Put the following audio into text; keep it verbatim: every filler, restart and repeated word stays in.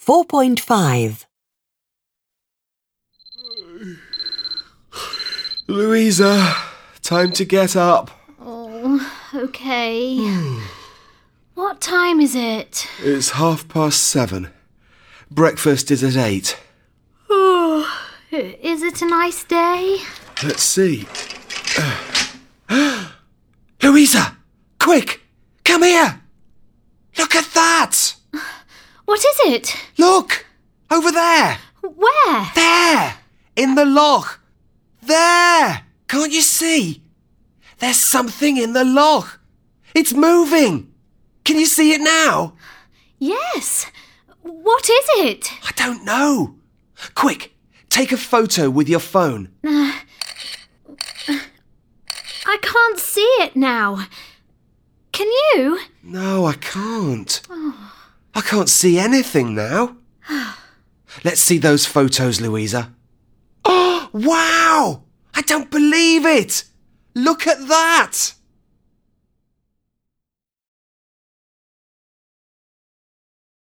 four point five. Louisa, time to get up. Oh, OK. What time is it? It's half past seven. Breakfast is at eight. Oh, is it a nice day? Let's see. Louisa, quick, come here. Look at that. What is it? Look, over there. Where? There, in the loch. There, can't you see? There's something in the loch. It's moving. Can you see it now? Yes. What is it? I don't know. Quick, take a photo with your phone. Uh, I can't see it now. Can you? No, I can't. Oh. I can't see anything now. Let's see those photos, Louisa. Oh, wow! I don't believe it! Look at that!